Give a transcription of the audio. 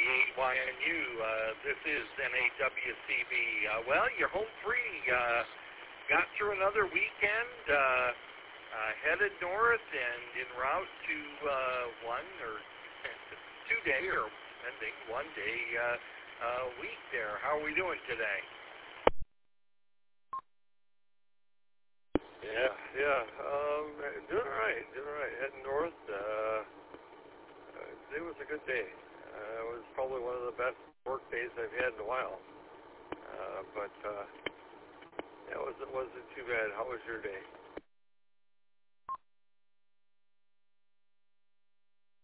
WYNU. This is NAWCB. Well, you're home free. Got through another weekend. Headed north and en route to 1 or 2 day or ending 1 day week there. How are we doing today? Yeah. Doing all right. Heading north. Today was a good day. It was probably one of the best work days I've had in a while. But it wasn't too bad. How was your day?